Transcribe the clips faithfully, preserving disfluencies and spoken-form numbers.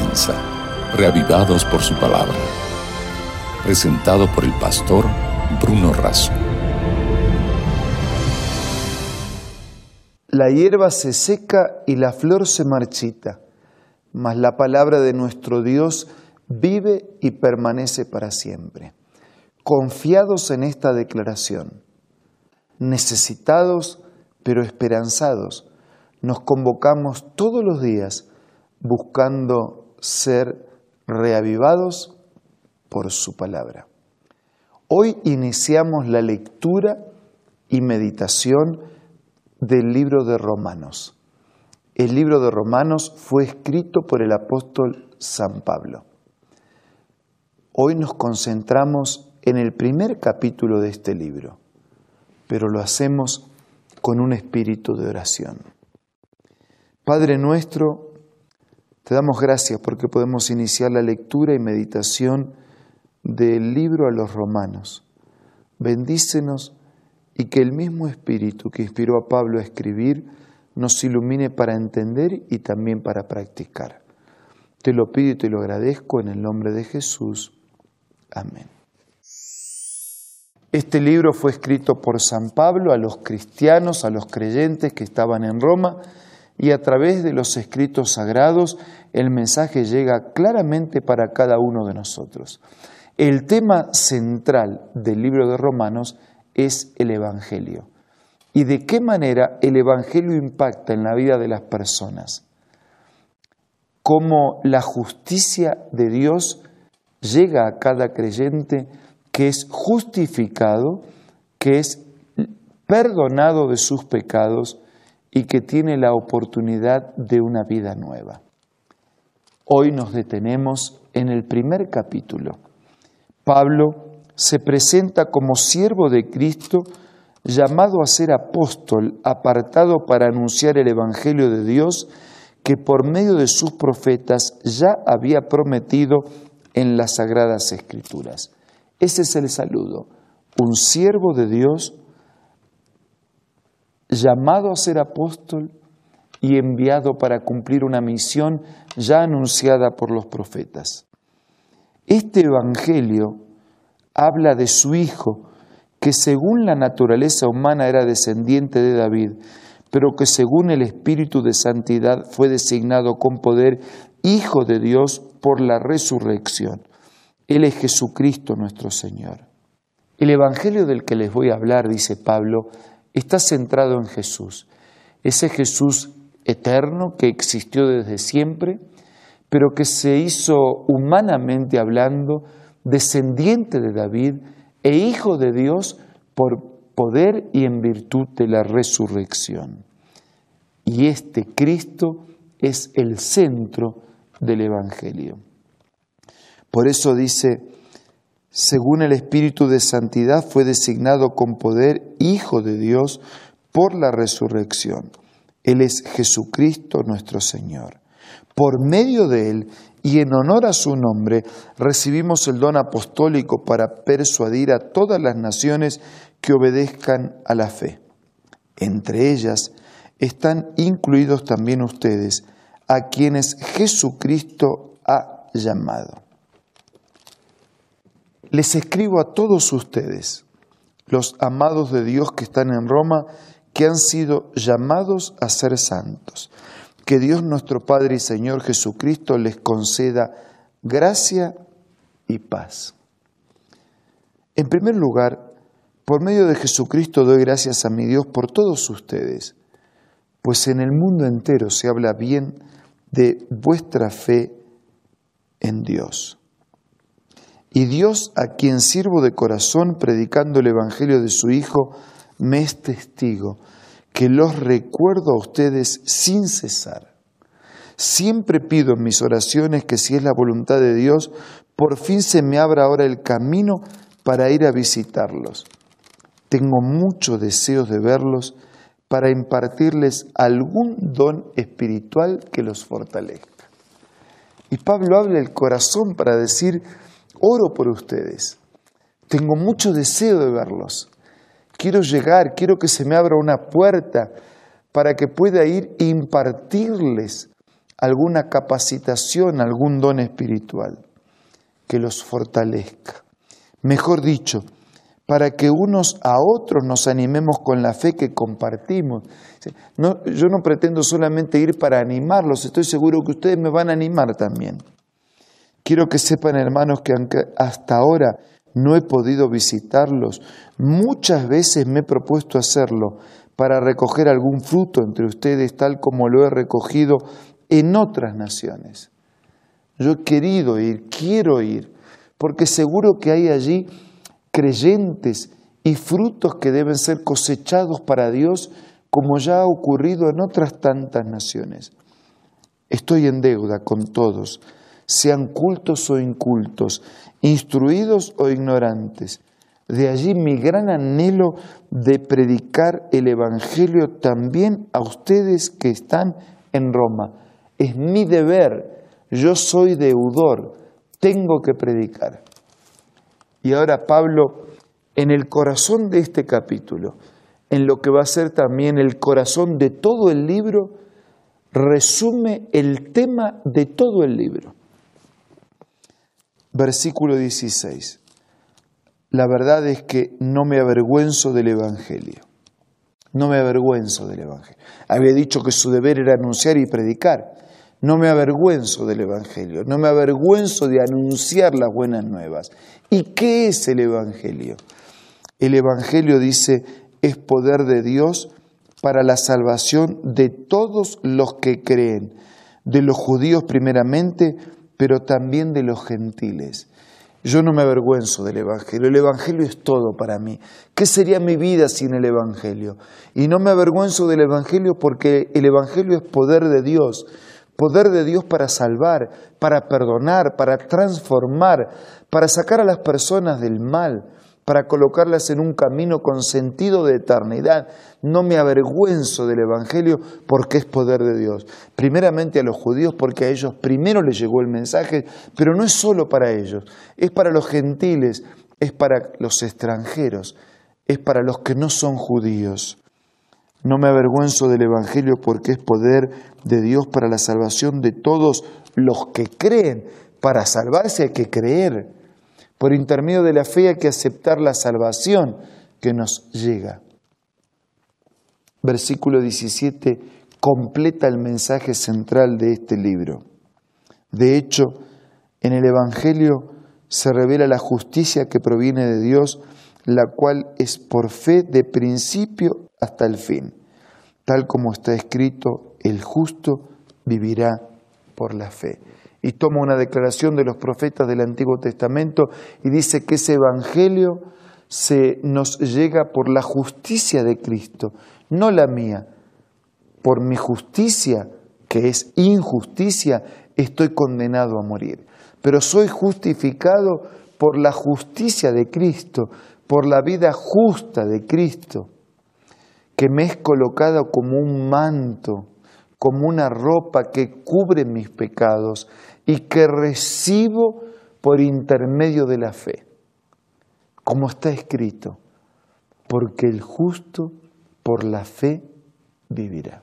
comienza, reavivados por su palabra. Presentado por el pastor Bruno Razo. La hierba se seca y la flor se marchita, mas la palabra de nuestro Dios vive y permanece para siempre. Confiados en esta declaración, necesitados pero esperanzados, nos convocamos todos los días buscando ser reavivados por su palabra. Hoy iniciamos la lectura y meditación del libro de Romanos. El libro de Romanos fue escrito por el apóstol San Pablo. Hoy nos concentramos en el primer capítulo de este libro, pero lo hacemos con un espíritu de oración. Padre nuestro, te damos gracias porque podemos iniciar la lectura y meditación del libro a los Romanos. Bendícenos y que el mismo espíritu que inspiró a Pablo a escribir nos ilumine para entender y también para practicar. Te lo pido y te lo agradezco en el nombre de Jesús. Amén. Este libro fue escrito por San Pablo a los cristianos, a los creyentes que estaban en Roma, y a través de los escritos sagrados el mensaje llega claramente para cada uno de nosotros. El tema central del libro de Romanos es el Evangelio. ¿Y de qué manera el Evangelio impacta en la vida de las personas? Cómo la justicia de Dios llega a cada creyente que es justificado, que es perdonado de sus pecados y que tiene la oportunidad de una vida nueva. Hoy nos detenemos en el primer capítulo. Pablo se presenta como siervo de Cristo, llamado a ser apóstol, apartado para anunciar el Evangelio de Dios que por medio de sus profetas ya había prometido en las Sagradas Escrituras. Ese es el saludo, un siervo de Dios llamado a ser apóstol y enviado para cumplir una misión ya anunciada por los profetas. Este Evangelio habla de su Hijo, que según la naturaleza humana era descendiente de David, pero que según el Espíritu de Santidad fue designado con poder Hijo de Dios por la resurrección. Él es Jesucristo nuestro Señor. El Evangelio del que les voy a hablar, dice Pablo, está centrado en Jesús. Ese Jesús eterno que existió desde siempre, pero que se hizo humanamente hablando, descendiente de David e Hijo de Dios por poder y en virtud de la resurrección. Y este Cristo es el centro del Evangelio. Por eso dice, según el Espíritu de Santidad fue designado con poder Hijo de Dios por la resurrección. Él es Jesucristo nuestro Señor. Por medio de Él y en honor a su nombre recibimos el don apostólico para persuadir a todas las naciones que obedezcan a la fe. Entre ellas están incluidos también ustedes, a quienes Jesucristo ha llamado. Les escribo a todos ustedes, los amados de Dios que están en Roma, que han sido llamados a ser santos. Que Dios nuestro Padre y Señor Jesucristo les conceda gracia y paz. En primer lugar, por medio de Jesucristo doy gracias a mi Dios por todos ustedes, pues en el mundo entero se habla bien de vuestra fe en Dios. Y Dios, a quien sirvo de corazón predicando el Evangelio de su Hijo, me es testigo que los recuerdo a ustedes sin cesar. Siempre pido en mis oraciones que, si es la voluntad de Dios, por fin se me abra ahora el camino para ir a visitarlos. Tengo mucho deseo de verlos para impartirles algún don espiritual que los fortalezca. Y Pablo habla del corazón para decir, oro por ustedes. Tengo mucho deseo de verlos. Quiero llegar, quiero que se me abra una puerta para que pueda ir e impartirles alguna capacitación, algún don espiritual que los fortalezca. Mejor dicho, para que unos a otros nos animemos con la fe que compartimos. No, yo no pretendo solamente ir para animarlos, estoy seguro que ustedes me van a animar también. Quiero que sepan, hermanos, que aunque hasta ahora no he podido visitarlos, muchas veces me he propuesto hacerlo para recoger algún fruto entre ustedes, tal como lo he recogido en otras naciones. Yo he querido ir, quiero ir, porque seguro que hay allí creyentes y frutos que deben ser cosechados para Dios, como ya ha ocurrido en otras tantas naciones. Estoy en deuda con todos, sean cultos o incultos, instruidos o ignorantes. De allí mi gran anhelo de predicar el Evangelio también a ustedes que están en Roma. Es mi deber, yo soy deudor, tengo que predicar. Y ahora Pablo, en el corazón de este capítulo, en lo que va a ser también el corazón de todo el libro, resume el tema de todo el libro. Versículo dieciséis. La verdad es que no me avergüenzo del Evangelio. No me avergüenzo del Evangelio. Había dicho que su deber era anunciar y predicar. No me avergüenzo del Evangelio. No me avergüenzo de anunciar las buenas nuevas. ¿Y qué es el Evangelio? El Evangelio, dice, es poder de Dios para la salvación de todos los que creen, de los judíos primeramente, pero también de los gentiles. Yo no me avergüenzo del Evangelio, el Evangelio es todo para mí. ¿Qué sería mi vida sin el Evangelio? Y no me avergüenzo del Evangelio porque el Evangelio es poder de Dios, poder de Dios para salvar, para perdonar, para transformar, para sacar a las personas del mal, para colocarlas en un camino con sentido de eternidad. No me avergüenzo del Evangelio porque es poder de Dios. Primeramente a los judíos porque a ellos primero les llegó el mensaje, pero no es solo para ellos, es para los gentiles, es para los extranjeros, es para los que no son judíos. No me avergüenzo del Evangelio porque es poder de Dios para la salvación de todos los que creen. Para salvarse hay que creer. Por intermedio de la fe hay que aceptar la salvación que nos llega. Versículo diecisiete completa el mensaje central de este libro. De hecho, en el Evangelio se revela la justicia que proviene de Dios, la cual es por fe de principio hasta el fin. Tal como está escrito, el justo vivirá por la fe. Y toma una declaración de los profetas del Antiguo Testamento y dice que ese Evangelio se nos llega por la justicia de Cristo, no la mía. Por mi justicia, que es injusticia, estoy condenado a morir. Pero soy justificado por la justicia de Cristo, por la vida justa de Cristo, que me es colocada como un manto, como una ropa que cubre mis pecados y que recibo por intermedio de la fe. Como está escrito, porque el justo por la fe vivirá.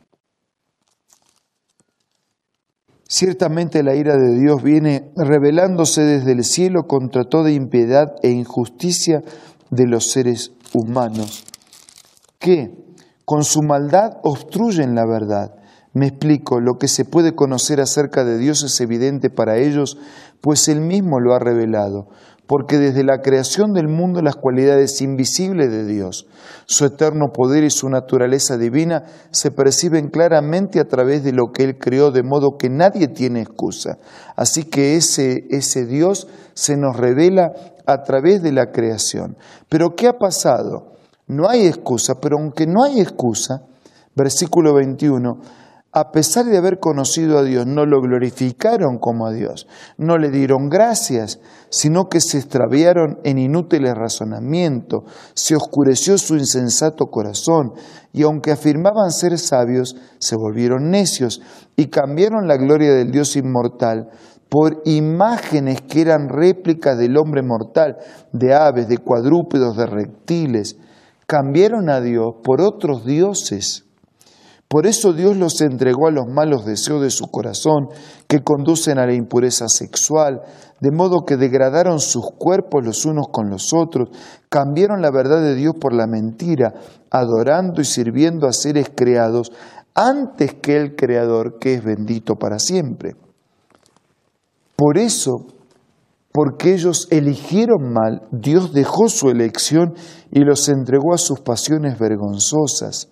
Ciertamente la ira de Dios viene revelándose desde el cielo contra toda impiedad e injusticia de los seres humanos, que con su maldad obstruyen la verdad. Me explico, lo que se puede conocer acerca de Dios es evidente para ellos, pues Él mismo lo ha revelado, porque desde la creación del mundo las cualidades invisibles de Dios, su eterno poder y su naturaleza divina se perciben claramente a través de lo que Él creó, de modo que nadie tiene excusa. Así que ese, ese Dios se nos revela a través de la creación. ¿Pero qué ha pasado? No hay excusa, pero aunque no hay excusa, versículo veintiuno, a pesar de haber conocido a Dios, no lo glorificaron como a Dios, no le dieron gracias, sino que se extraviaron en inútiles razonamientos, se oscureció su insensato corazón, y aunque afirmaban ser sabios, se volvieron necios y cambiaron la gloria del Dios inmortal por imágenes que eran réplicas del hombre mortal, de aves, de cuadrúpedos, de reptiles. Cambiaron a Dios por otros dioses. Por eso Dios los entregó a los malos deseos de su corazón, que conducen a la impureza sexual, de modo que degradaron sus cuerpos los unos con los otros, cambiaron la verdad de Dios por la mentira, adorando y sirviendo a seres creados antes que el Creador, que es bendito para siempre. Por eso, porque ellos eligieron mal, Dios dejó su elección y los entregó a sus pasiones vergonzosas.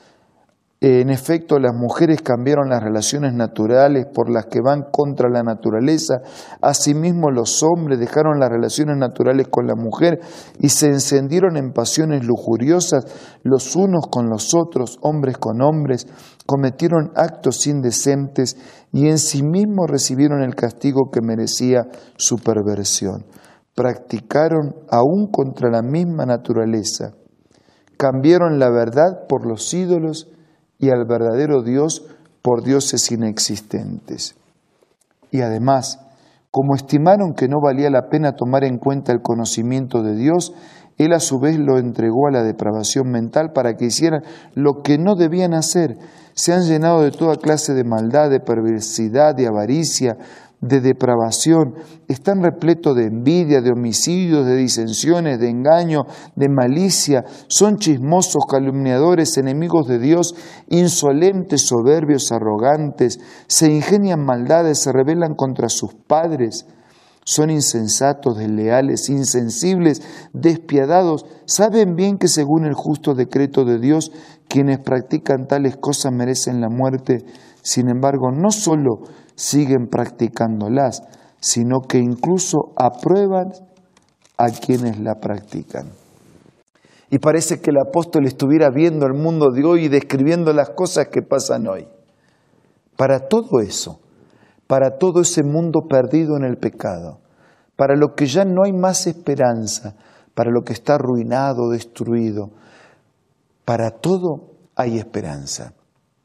En efecto, las mujeres cambiaron las relaciones naturales por las que van contra la naturaleza. Asimismo, los hombres dejaron las relaciones naturales con la mujer y se encendieron en pasiones lujuriosas los unos con los otros, hombres con hombres, cometieron actos indecentes y en sí mismos recibieron el castigo que merecía su perversión. Practicaron aún contra la misma naturaleza. Cambiaron la verdad por los ídolos y al verdadero Dios por dioses inexistentes. Y además, como estimaron que no valía la pena tomar en cuenta el conocimiento de Dios, Él a su vez lo entregó a la depravación mental para que hicieran lo que no debían hacer. Se han llenado de toda clase de maldad, de perversidad, de avaricia, de depravación. Están repletos de envidia, de homicidios, de disensiones, de engaño, de malicia. Son chismosos, calumniadores, enemigos de Dios, insolentes, soberbios, arrogantes. Se ingenian maldades, se rebelan contra sus padres. Son insensatos, desleales, insensibles, despiadados. Saben bien que según el justo decreto de Dios, quienes practican tales cosas merecen la muerte. Sin embargo, no solo siguen practicándolas, sino que incluso aprueban a quienes la practican. Y parece que el apóstol estuviera viendo el mundo de hoy y describiendo las cosas que pasan hoy. Para todo eso, para todo ese mundo perdido en el pecado, para lo que ya no hay más esperanza, para lo que está arruinado, destruido, para todo hay esperanza.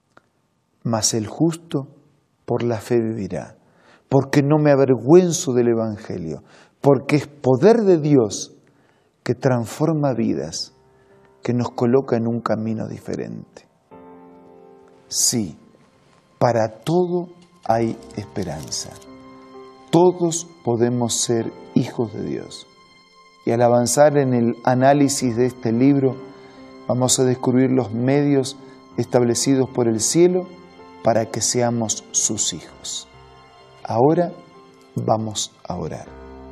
Mas el justo por la fe vivirá, porque no me avergüenzo del Evangelio, porque es poder de Dios que transforma vidas, que nos coloca en un camino diferente. Sí, para todo hay esperanza. Todos podemos ser hijos de Dios. Y al avanzar en el análisis de este libro, vamos a descubrir los medios establecidos por el cielo para que seamos sus hijos. Ahora vamos a orar.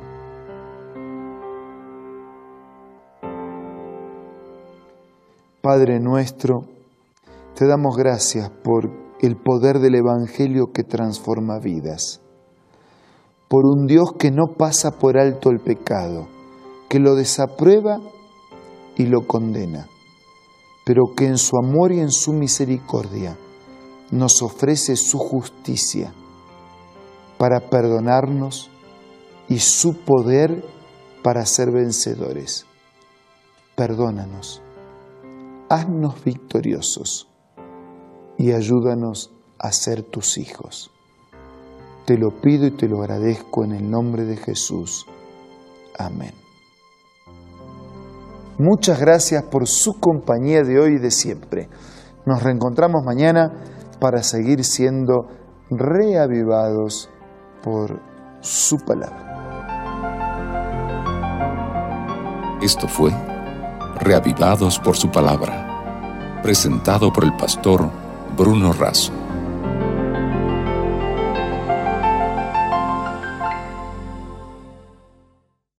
Padre nuestro, te damos gracias por el poder del Evangelio que transforma vidas, por un Dios que no pasa por alto el pecado, que lo desaprueba y lo condena, pero que en su amor y en su misericordia nos ofrece su justicia para perdonarnos y su poder para ser vencedores. Perdónanos, haznos victoriosos y ayúdanos a ser tus hijos. Te lo pido y te lo agradezco en el nombre de Jesús. Amén. Muchas gracias por su compañía de hoy y de siempre. Nos reencontramos mañana para seguir siendo reavivados por su palabra. Esto fue Reavivados por su palabra, presentado por el pastor Bruno Razo.